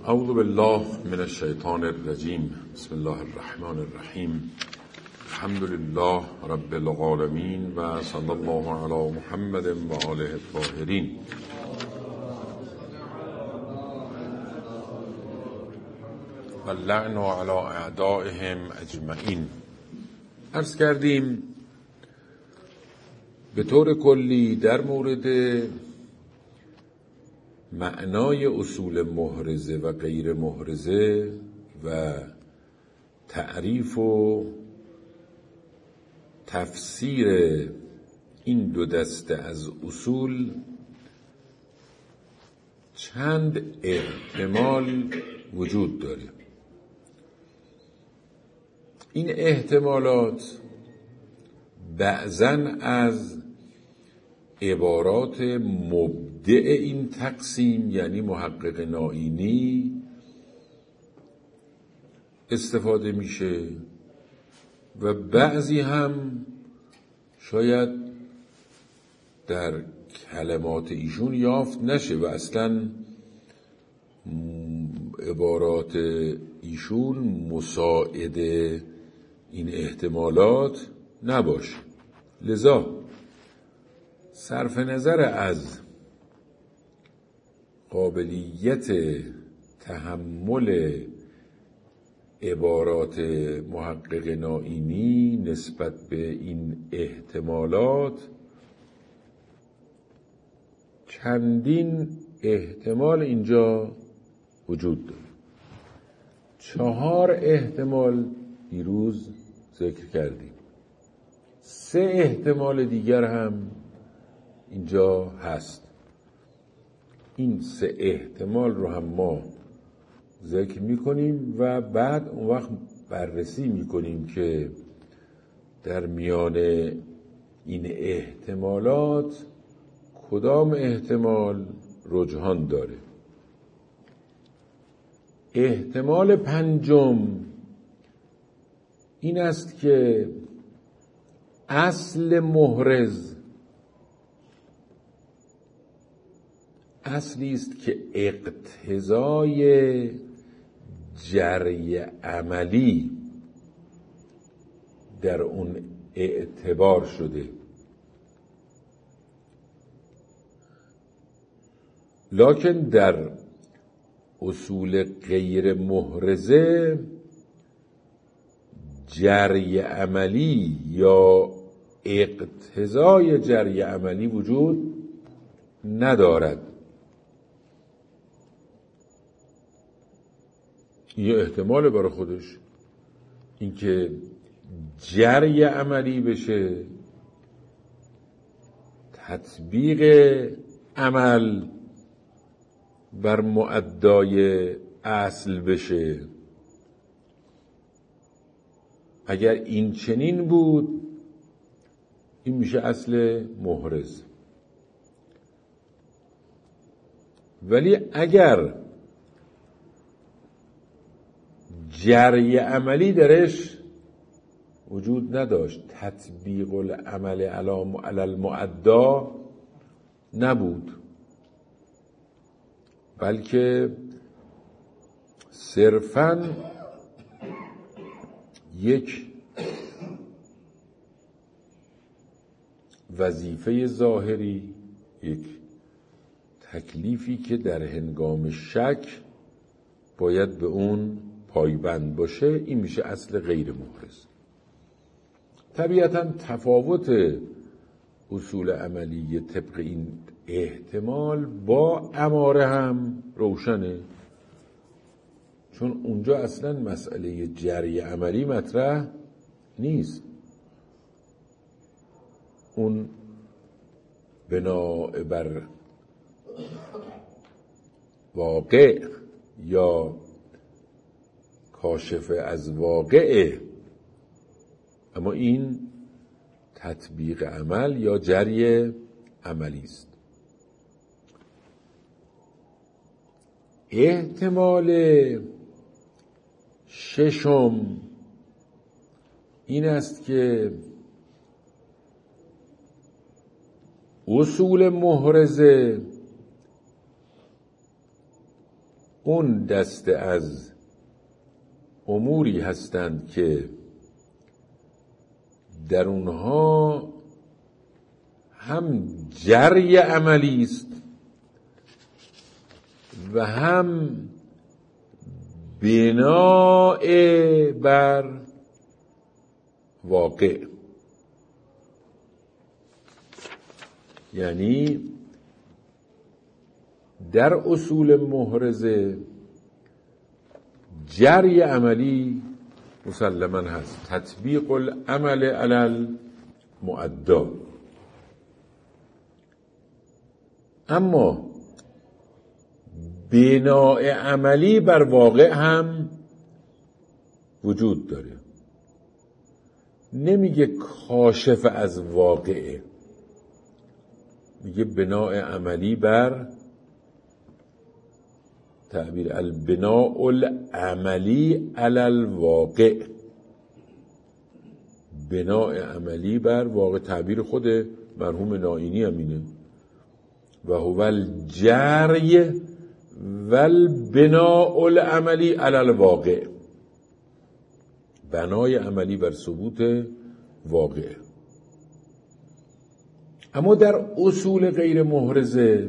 اعوذ بالله من الشیطان الرجیم. بسم الله الرحمن الرحیم. الحمد لله رب العالمین و صلی الله علی محمد و آله الطاهرین. و اللعن علی اعدائهم اجمعین. عرض کردیم به طور کلی در مورد معنای اصول محرزه و غیر محرزه و تعریف و تفسیر این دو دسته از اصول چند احتمال وجود داره. این احتمالات بعضاً از عبارات مبدع این تقسیم یعنی محقق نائینی استفاده میشه و بعضی هم شاید در کلمات ایشون یافت نشه و اصلا عبارات ایشون مساعد این احتمالات نباشه. لذا صرف نظر از قابلیت تحمل عبارات محقق نائینی نسبت به این احتمالات چندین احتمال اینجا وجود داره. 4 احتمال دیروز ذکر کردیم. 3 احتمال دیگر هم اینجا هست. این 3 احتمال رو هم ما ذکر میکنیم و بعد اون وقت بررسی میکنیم که در میان این احتمالات کدام احتمال رجحان داره. احتمال 5 این است که اصل محرز اصلی است که اقتضای جری عملی در اون اعتبار شده، لکن در اصول غیر محرزه جری عملی یا اقتضای جری عملی وجود ندارد. یه احتمال برای خودش اینکه جری عملی بشه، تطبیق عمل بر مؤدای اصل بشه. اگر این چنین بود این میشه اصل محرز. ولی اگر جری عملی درش وجود نداشت، تطبیق العمل علی المعدا نبود، بلکه صرفاً یک وظیفه ظاهری، یک تکلیفی که در هنگام شک باید به اون پایبند باشه، این میشه اصل غیر محرز. طبیعتاً تفاوت اصول عملی طبق این احتمال با اماره هم روشنه، چون اونجا اصلاً مسئله جری عملی مطرح نیست. اون بناء بر واقع یا کاشف از واقعه، اما این تطبیق عمل یا جری عملی است. احتمال 6 این است که اصول محرزه اون دسته از اموری هستند که در اونها هم جری عملی است و هم بناء بر واقع. یعنی در اصول محرزه جری عملی مسلماً هست، تطبیق العمل علی المعدا، اما بناء عملی بر واقع هم وجود داره. نمیگه کاشف از واقعه، میگه بناء عملی بر تعبیر البناء العملی علی الواقع، بناء عملی بر واقع. تعبیر خود مرحوم نائینی همینه، و هو الجری والبناء العملی علی الواقع، بنای عملی بر ثبوت واقع. اما در اصول غیر محرزه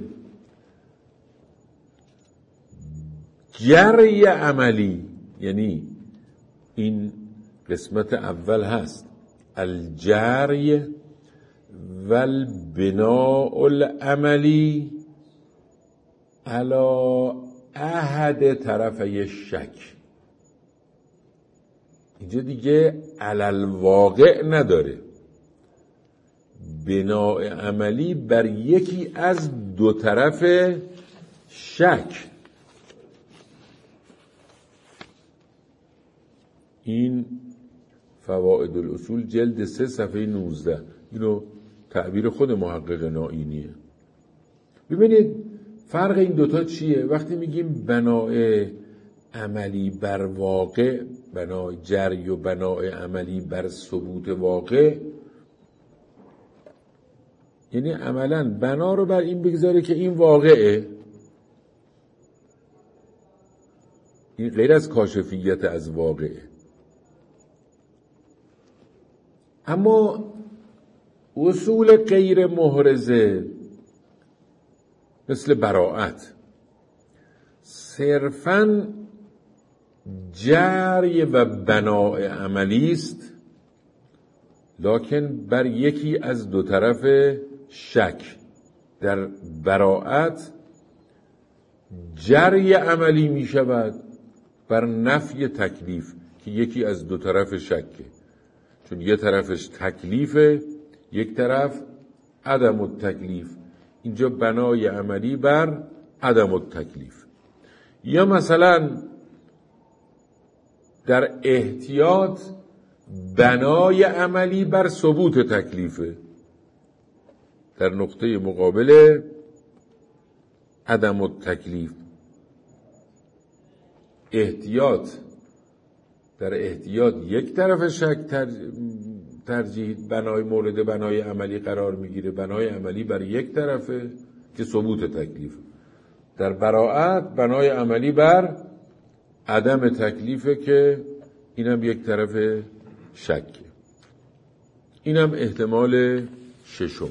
جری عملی، یعنی این قسمت اول هست، الجری والبناء العملی علی احد طرفی الشک. اینجا دیگه علی الواقع نداره، بناء عملی بر یکی از دو طرف شک. این فوائد الاصول جلد 3 صفحه 19. اینو تعبیر خود محقق نائینیه. ببینید فرق این دوتا چیه؟ وقتی میگیم بناء عملی بر واقع، بناء جری و بناء عملی بر ثبوت واقع، یعنی عملاً بنا رو بر این بگذاره که این واقعه. این غیر از کاشفیت از واقعه. اما اصول غیر محرزه مثل براءت صرفاً جری و بناء عملی است، لکن بر یکی از دو طرف شک. در براءت جری عملی می شود بر نفی تکلیف که یکی از دو طرف شکه، چون یه طرفش تکلیفه، یک طرف عدم التکلیف. اینجا بنای عملی بر عدم التکلیف. یا مثلا در احتیاط بنای عملی بر ثبوت تکلیفه، در نقطه مقابل عدم التکلیف. احتیاط، در احتیاط یک طرف شک ترجیح بنای مورد بنای عملی قرار میگیره، بنای عملی بر یک طرفه که ثبوت تکلیف. در براءت بنای عملی بر عدم تکلیفه که اینم یک طرف شکه. اینم احتمال ششم.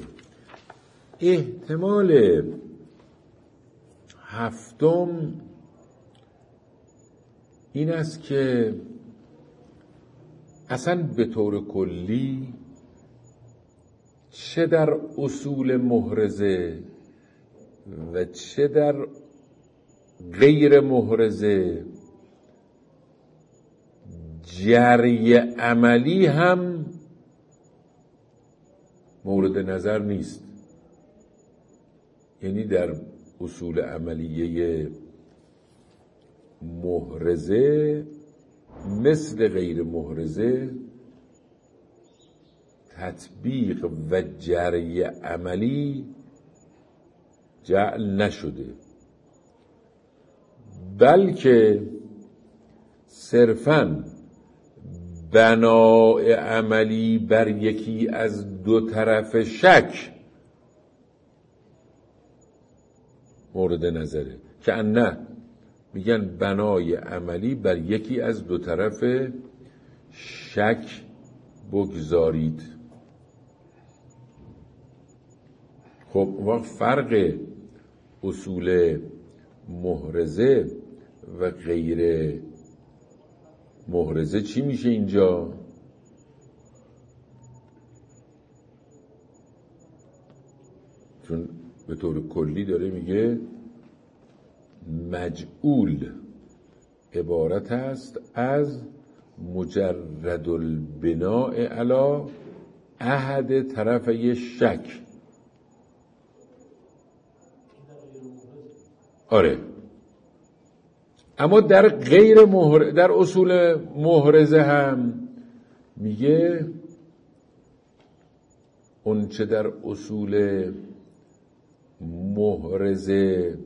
احتمال هفتم این است که اصلا به طور کلی چه در اصول محرزه و چه در غیر محرزه جری عملی هم مورد نظر نیست. یعنی در اصول عملیه محرزه مثل غیر محرزه تطبیق و جری عملی جعل نشده، بلکه صرفاً بناء عملی بر یکی از دو طرف شک مورد نظره. که نه میگن بنای عملی بر یکی از دو طرف شک بگذارید. خب وقت فرق اصول محرزه و غیر محرزه چی میشه اینجا؟ چون به طور کلی داره میگه مجعول عبارت است از مجرد البناء علی احد طرفی شک. آره، اما در در اصول محرزه هم میگه اون چه در اصول محرزه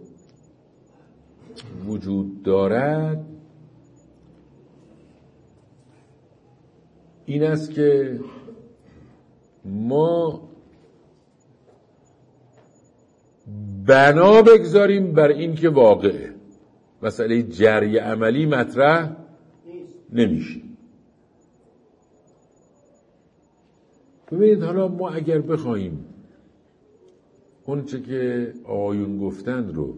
وجود دارد این است که ما بنا بگذاریم بر این که واقعه، مسئله جری عملی مطرح نمیشه. ببینید حالا ما اگر بخوایم اون چه که آیون گفتن رو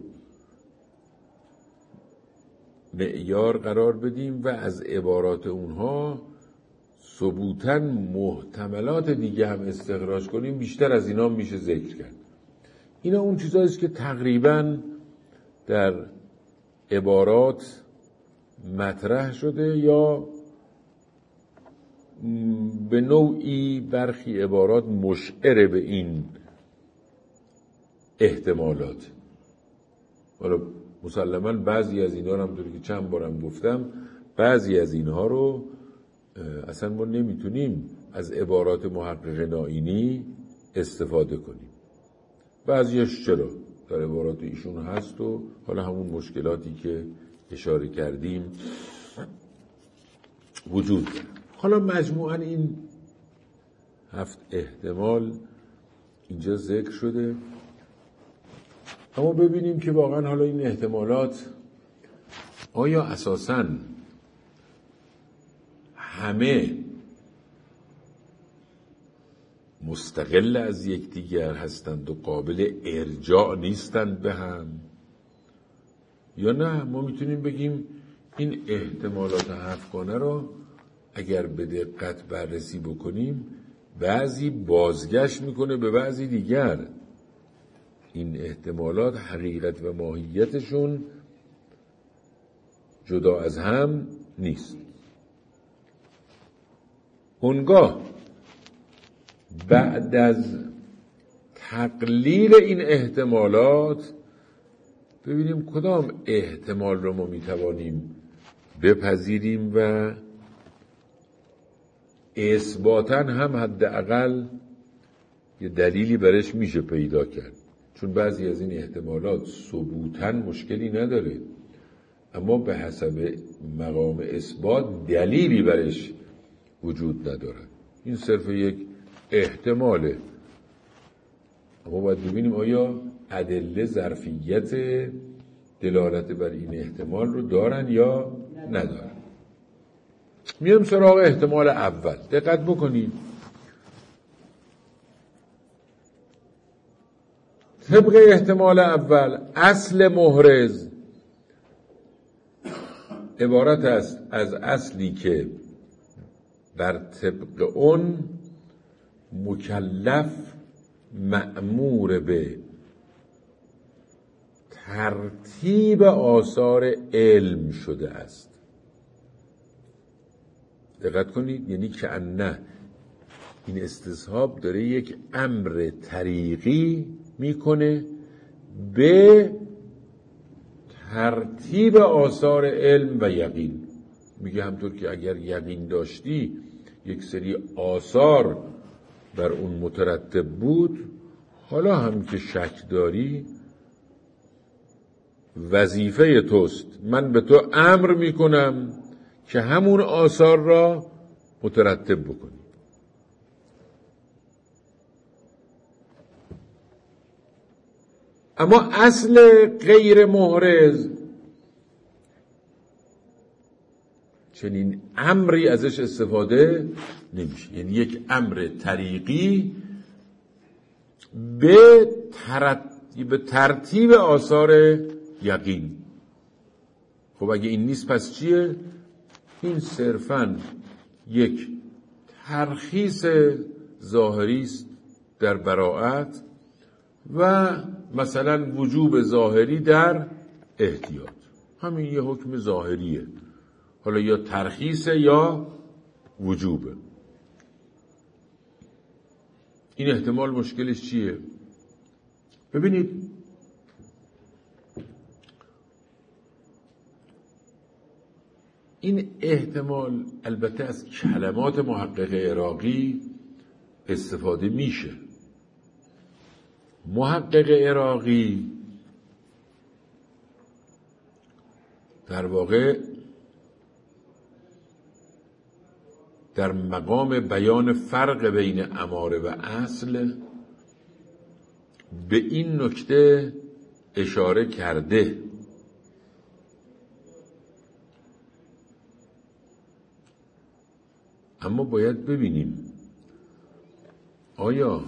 معیار قرار بدیم و از عبارات اونها ثبوتاً محتملات دیگه هم استخراج کنیم، بیشتر از اینا میشه ذکر کرد. اینا اون چیزاییست که تقریباً در عبارات مطرح شده یا به نوعی برخی عبارات مشعر به این احتمالات. حالا مسلماً بعضی از اینها رو همونطوری که چند بارم گفتم، بعضی از اینها رو اصلا ما نمیتونیم از عبارات محقق نائینی استفاده کنیم. بعضیش چرا در عبارات ایشون هست و حالا همون مشکلاتی که اشاره کردیم وجود داره. حالا مجموعاً این 7 احتمال اینجا ذکر شده، اما ببینیم که واقعاً حالا این احتمالات آیا اساساً همه مستقل از یکدیگر هستند و قابل ارجاع نیستند به هم، یا نه ما میتونیم بگیم این احتمالات 7 گانه رو اگر به دقت بررسی بکنیم بعضی بازگشت میکنه به بعضی دیگر. این احتمالات حقیقت و ماهیتشون جدا از هم نیست. اونگاه بعد از تقلیل این احتمالات ببینیم کدام احتمال رو ما میتوانیم بپذیریم و اثباتاً هم حداقل یه دلیلی برش میشه پیدا کرد، چون بعضی از این احتمالات ثبوتاً مشکلی نداره اما به حسب مقام اثبات دلیلی برش وجود نداره. این صرف یک احتماله، اما باید ببینیم آیا ادله ظرفیت دلالت بر این احتمال رو دارن یا ندارن. میام سراغ احتمال اول. دقت بکنید، طبق احتمال اول اصل محرز عبارت است از اصلی که بر طبق اون مکلف مأمور به ترتیب آثار علم شده است. دقت کنید، یعنی که نه این استصحاب داره یک امر طریقی میکنه به ترتیب آثار علم و یقین. میگه همطور که اگر یقین داشتی یک سری آثار بر اون مترتب بود، حالا هم که شک داری وظیفه توست، من به تو امر میکنم که همون آثار را مترتب بکنی. اما اصل غیر محرز چنین امری ازش استفاده نمیشه. یعنی یک امر طریقی به ترتیب آثار یقین. خب اگه این نیست پس چیه؟ این صرفاً یک ترخیص ظاهری است در براءت و مثلا وجوب ظاهری در احتیاط. همین یه حکم ظاهریه، حالا یا ترخیصه یا وجوبه. این احتمال مشکلش چیه؟ ببینید این احتمال البته از کلمات محقق عراقی استفاده میشه. محقق عراقی در واقع در مقام بیان فرق بین اماره و اصل به این نکته اشاره کرده. اما باید ببینیم آیا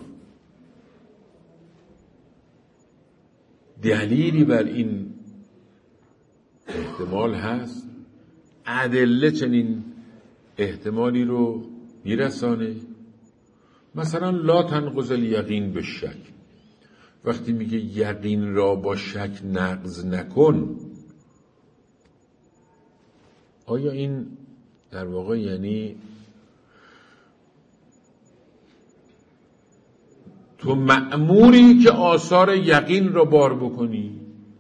دلیلی بر این احتمال هست؟ ادله چنین احتمالی رو میرسانه؟ مثلا لا تنقض الیقین به شک، وقتی میگه یقین را با شک نقض نکن، آیا این در واقع یعنی تو مأموری که آثار یقین را بار بکنی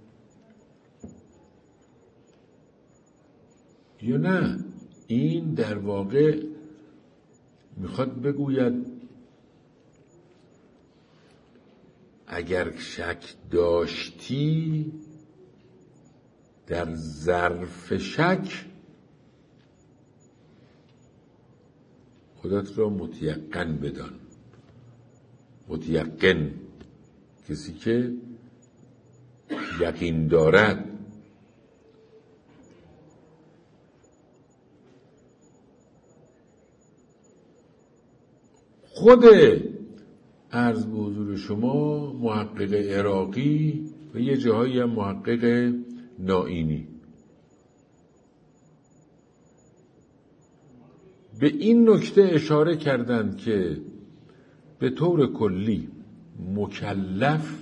یا نه؟ این در واقع میخواد بگوید اگر شک داشتی در ظرف شک خودت را متیقن بدان. متیقن کسی که یقین دارد. خود عرض به حضور شما محقق عراقی و یه جاهایی هم محقق نائینی به این نکته اشاره کردند که به طور کلی مکلف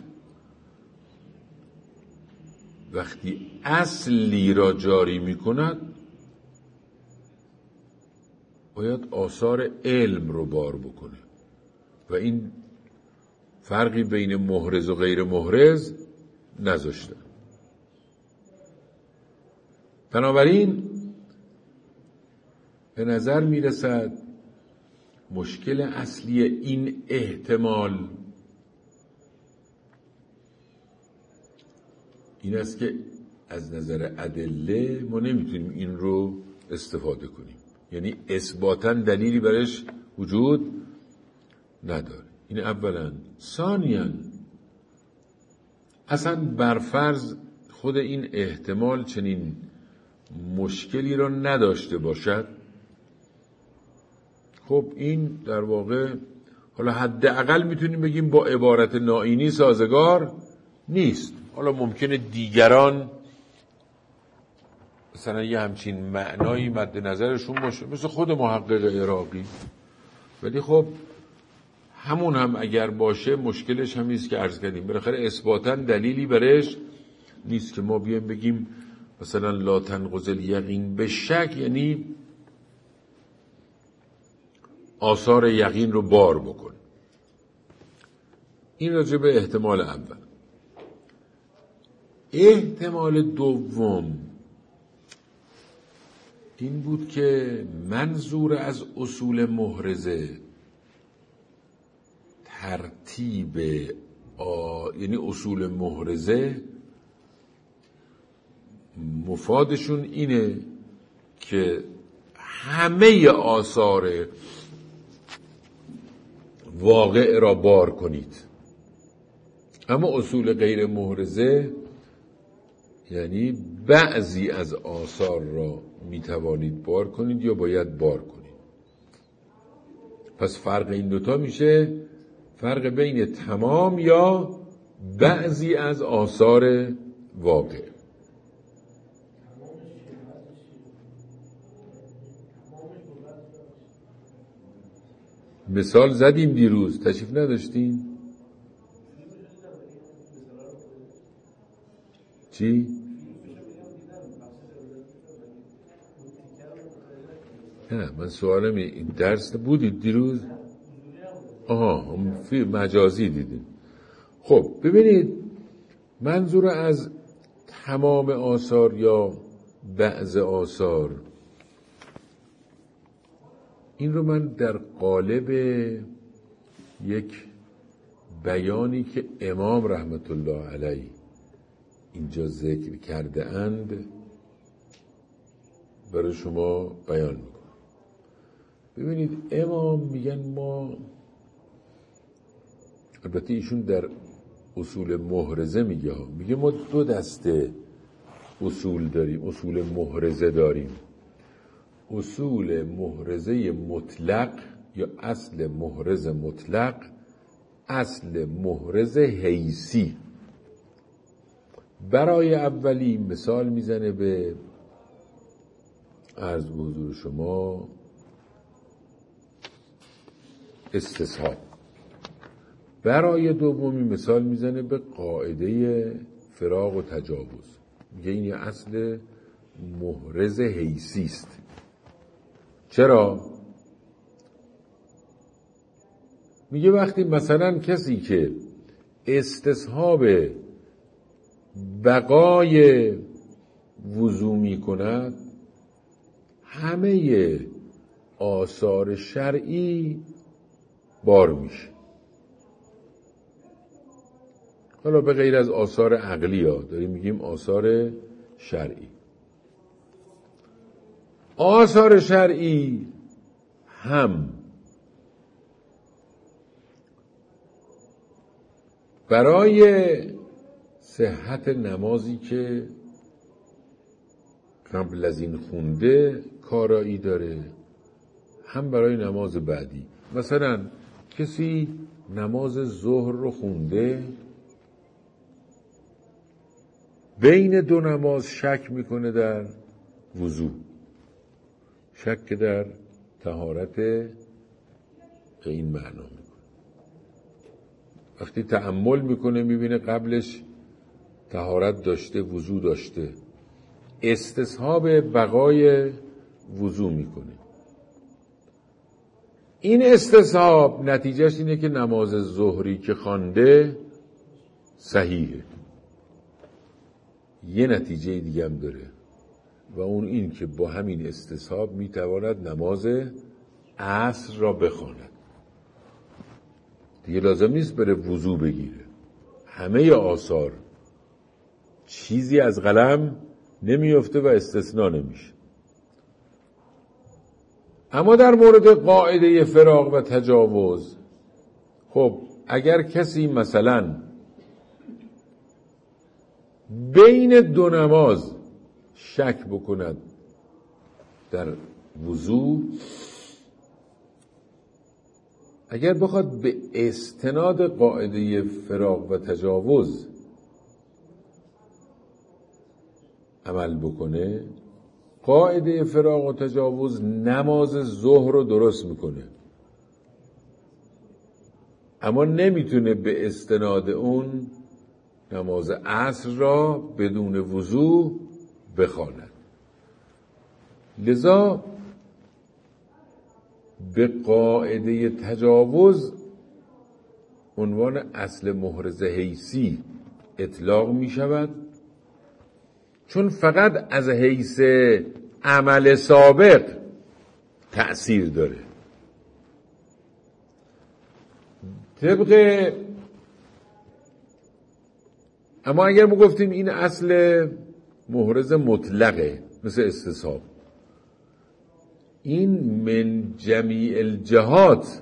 وقتی اصلی را جاری می کند باید آثار علم رو بار بکنه و این فرقی بین محرز و غیر محرز نذاشته. بنابراین به نظر می رسد مشکل اصلی این احتمال این است که از نظر ادله ما نمیتونیم این رو استفاده کنیم، یعنی اثباتاً دلیلی برش وجود نداره. این اولاً. ثانیاً اصلا برفرض خود این احتمال چنین مشکلی را نداشته باشد، خب این در واقع حالا حداقل میتونیم بگیم با عبارت نائینی سازگار نیست. حالا ممکنه دیگران مثلا یه همچین معنایی مد نظرشون باشه مثل خود محقق عراقی، ولی خب همون هم اگر باشه مشکلش همیست که عرض کردیم بالاخره اثباتاً دلیلی برش نیست که ما بیایم بگیم مثلا لا تنقض الیقین به شک یعنی آثار یقین رو بار بکن. این راجع به احتمال اول. احتمال دوم این بود که منظور از اصول محرزه ترتیب یعنی اصول محرزه مفادشون اینه که همه آثار واقع را بار کنید، اما اصول غیر محرزه یعنی بعضی از آثار را میتوانید بار کنید یا باید بار کنید. پس فرق این دوتا میشه فرق بین تمام یا بعضی از آثار واقع. مثال زدیم دیروز، تشریف نداشتین؟ چی؟ نه من سوالم این درس بودید دیروز؟ آها مجازی دیدیم. خب ببینید منظور از تمام آثار یا بعض آثار، این رو من در قالب یک بیانی که امام رحمت الله علیه اینجا ذکر کرده اند برای شما بیان میکنم. ببینید امام میگن ما، البته ایشون در اصول محرزه میگه ما دو دسته اصول داریم، اصول محرزه داریم. اصول محرزه مطلق یا اصل محرز مطلق، اصل محرز حیثی. برای اولی مثال میزنه به عرض به حضور شما استصحاب. برای دومی مثال میزنه به قاعده فراق و تجاوز. میگه این اصل محرز حیثی است. چرا؟ میگه وقتی مثلا کسی که استصحاب بقای وضو میکند، همه آثار شرعی بار میشه. حالا به غیر از آثار عقلی ها داریم میگیم آثار شرعی. آثار شرعی هم برای صحت نمازی که قبل از این خونده کارایی داره، هم برای نماز بعدی. مثلا کسی نماز ظهر رو خونده، بین دو نماز شک میکنه در وضو، شک در طهارت این معنا میکنه. وقتی تأمل میکنه میبینه قبلش طهارت داشته، وضو داشته، استصحاب بقای وضو میکنه. این استصحاب نتیجهش اینه که نماز ظهری که خوانده صحیحه. یه نتیجه دیگه هم داره و اون این که با همین استصحاب میتواند نماز عصر را بخواند. دیگه لازم نیست بره وضو بگیره. همه آثار چیزی از قلم نمیفته و استثناء نمیشه. اما در مورد قاعده فراق و تجاوز، خب اگر کسی مثلا بین دو نماز شک بکند در وضو، اگر بخواد به استناد قاعده فراق و تجاوز عمل بکنه، قاعده فراق و تجاوز نماز ظهر رو درست میکنه، اما نمیتونه به استناد اون نماز عصر را بدون وضو بخواند. لذا به قاعده تجاوز عنوان اصل محرز حیثی اطلاق می شود، چون فقط از حیث عمل سابق تأثیر داره. اما اگر ما گفتیم این اصل محرز مطلقه مثل استصحاب، این من جمیع الجهات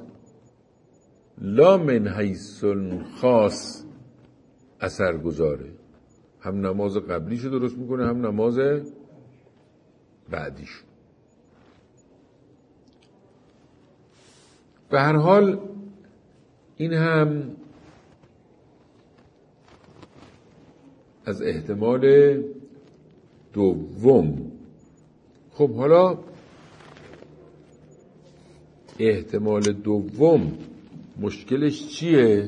لا من حیث خاص اثر گذاره. هم نماز قبلیشو درست میکنه هم نماز بعدیشو. به هر حال این هم از احتمال دوم. خب حالا احتمال دوم مشکلش چیه؟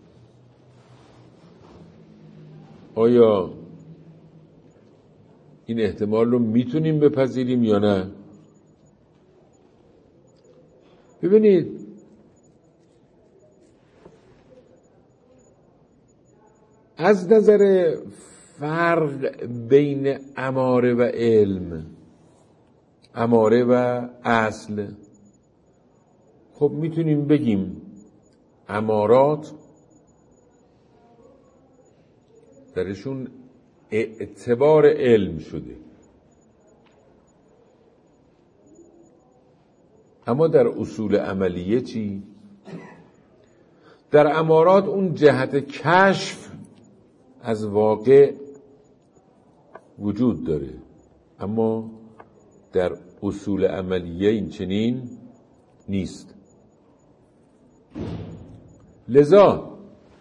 آیا این احتمال رو میتونیم بپذیریم یا نه؟ ببینید از نظر فرق بین اماره و علم، اماره و اصل، خب میتونیم بگیم امارات درشون اعتبار علم شده، اما در اصول عملیه چی؟ در امارات اون جهت کشف از واقع وجود داره، اما در اصول عملیه این چنین نیست. لذا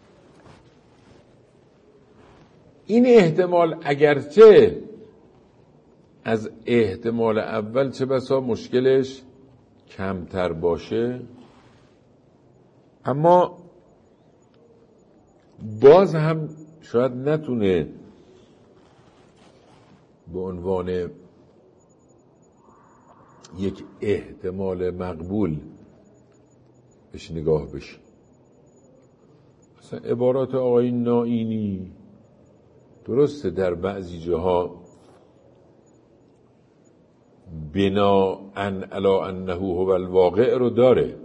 این احتمال اگرچه از احتمال اول چه بسا مشکلش کمتر باشه، اما باز هم شاید نتونه به عنوان یک احتمال مقبول بهش نگاه بشه. مثلا عبارات آقای نائینی درسته در بعضی جاها بناءً علی انه هو الواقع رو داره،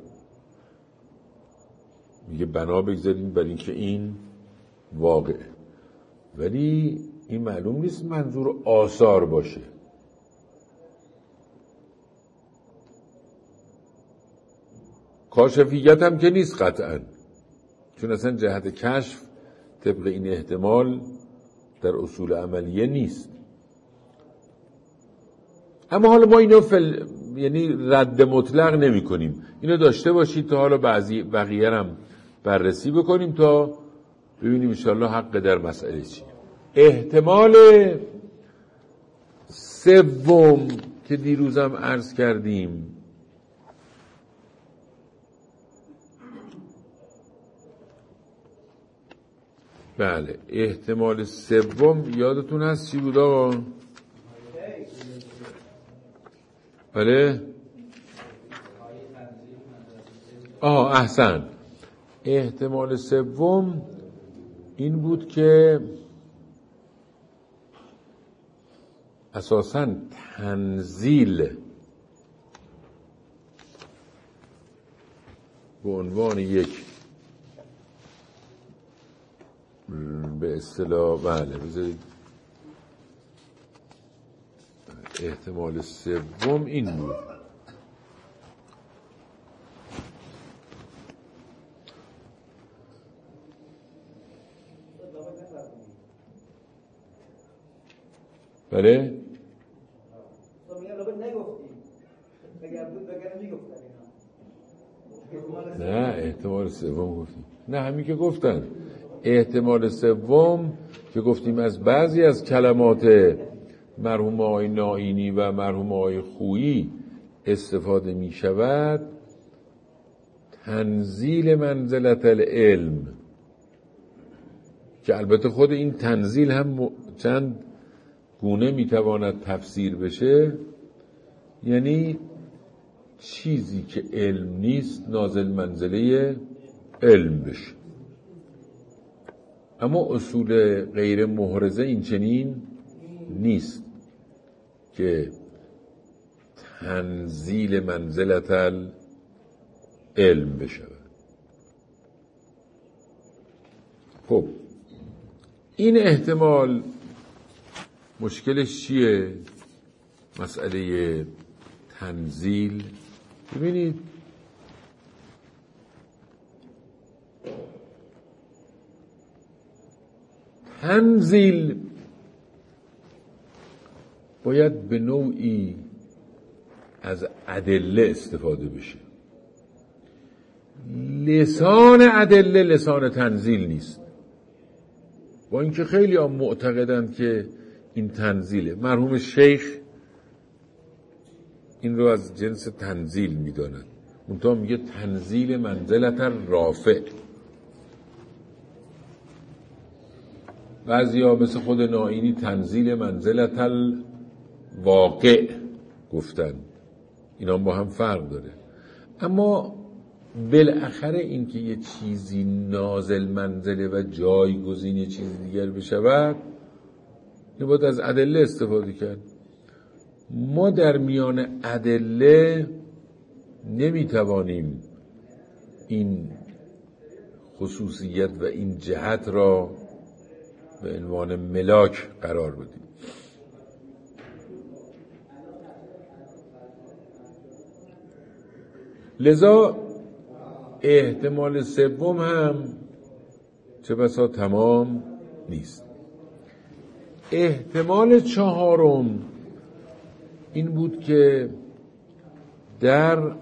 میگه بنا بگذاریم بر این که این واقعه، ولی این معلوم نیست منظور آثار باشه. کاشفیت هم که نیست قطعاً، چون اصلا جهت کشف طبق این احتمال در اصول عملیه نیست. اما حالا ما اینو یعنی رد مطلق نمی کنیم، اینو داشته باشید تا حالا بقیه هم بررسی بکنیم تا ببینیم انشاءالله حق در مسئله چیه. احتمال سوم که دیروزم عرض کردیم، بله احتمال سوم یادتون هست چی بود آقا؟ بله احسن. احتمال سوم این بود که اساساً تنزیل به عنوان یک به اصطلاح بله بذارید احتمال سوم این بود بله نه احتمال سوم گفتیم، نه همین که گفتن احتمال سوم که گفتیم از بعضی از کلمات مرحوم آقای نائینی و مرحوم آقای خویی استفاده می شود تنزیل منزلت العلم، که البته خود این تنزیل هم چند گونه می تواند تفسیر بشه، یعنی چیزی که علم نیست نازل منزله علم بشه. اما اصول غیر محرزه این چنین نیست که تنزیل منزلت العلم بشه. خب این احتمال مشکلش چیه؟ مسئله تنزیل. ببینید تنزیل باید به نوعی از ادله استفاده بشه. لسان ادله لسان تنزیل نیست، با اینکه خیلی هم معتقدند که این تنزیله. مرحوم شیخ این رو از جنس تنزیل میداند، منتها میگه تنزیل منزلت رافع. بعضیا مثل خود نائینی تنزیل منزلت الواقع گفتن، اینا با هم فرق داره. اما بالاخره این که یه چیزی نازل منزله و جایگزین یه چیز دیگر بشود، این باید از ادله استفاده کرد. ما در میان ادله نمیتوانیم این خصوصیت و این جهت را به عنوان ملاک قرار بدیم. لذا احتمال سوم هم چه بسا تمام نیست. احتمال چهارم این بود که در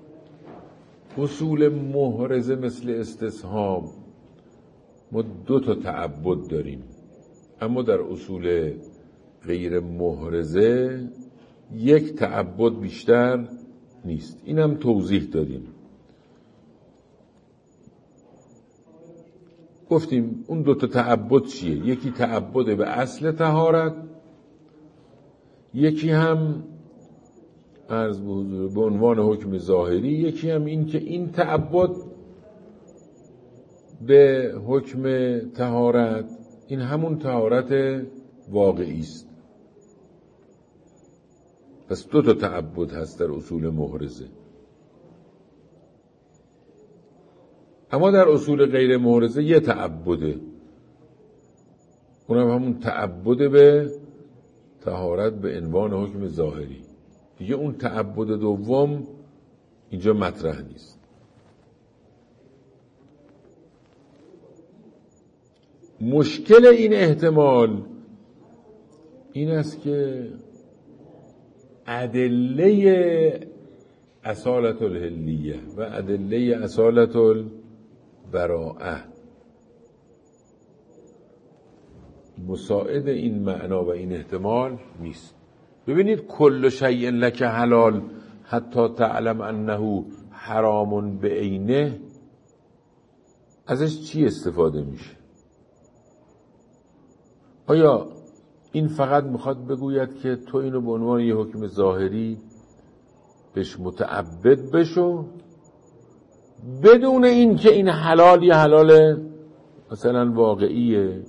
اصول محرزه مثل استصحاب ما 2 تا تعبد داریم، اما در اصول غیر محرزه 1 تعبد بیشتر نیست. اینم توضیح دادیم. گفتیم اون 2 تا تعبد چیه؟ یکی تعبد به اصل طهارت، یکی هم عرض به حضور به عنوان حکم ظاهری، یکی هم این که این تعبد به حکم طهارت این همون طهارت واقعی است. پس 2 تا تعبد هست در اصول محرزه. اما در اصول غیر محرزه 1 تعبده، اونم همون تعبد به طهارت به عنوان حکم ظاهری. دیگه اون تعبد دوم اینجا مطرح نیست. مشکل این احتمال این است که ادله اصالت الحلیه و ادله اصالت البراءه مساعد این معنا و این احتمال نیست. ببینید کل شیء لک حلال حتی تعلم انه حرام بعینه، ازش چی استفاده میشه؟ آیا این فقط میخواد بگوید که تو اینو به عنوان یه حکم ظاهری بهش متعبد بشو بدون این که این حلال یه حلال مثلا واقعیه؟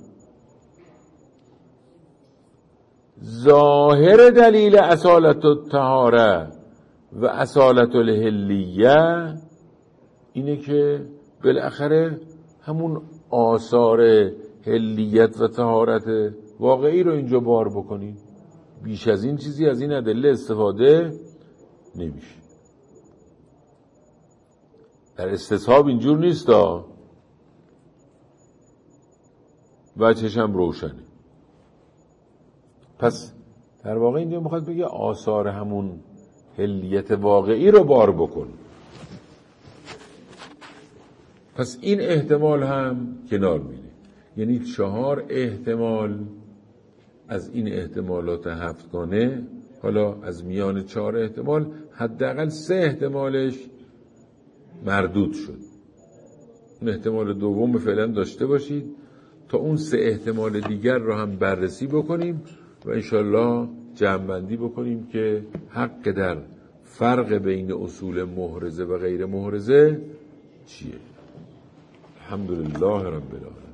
ظاهر دلیل اصالت الطهاره و اصالت الحلیه اینه که بالاخره همون آثار حلیت و طهارت واقعی رو اینجا بار بکنید. بیش از این چیزی از این ادله استفاده نمیشه. در استصحاب اینجور نیست وجهش هم روشنه. پس در واقع اینجا میخواد بگه آثار همون حلیت واقعی رو بار بکن. پس این احتمال هم کنار میره. یعنی 4 احتمال از این احتمالات 7گانه، حالا از میان 4 احتمال حداقل 3 احتمالش مردود شد. اون احتمال دوم فعلا داشته باشید تا اون 3 احتمال دیگر رو هم بررسی بکنیم و انشالله جمع‌بندی بکنیم که حق در فرق بین اصول محرزه و غیر محرزه چیه. الحمدلله رب العالمین.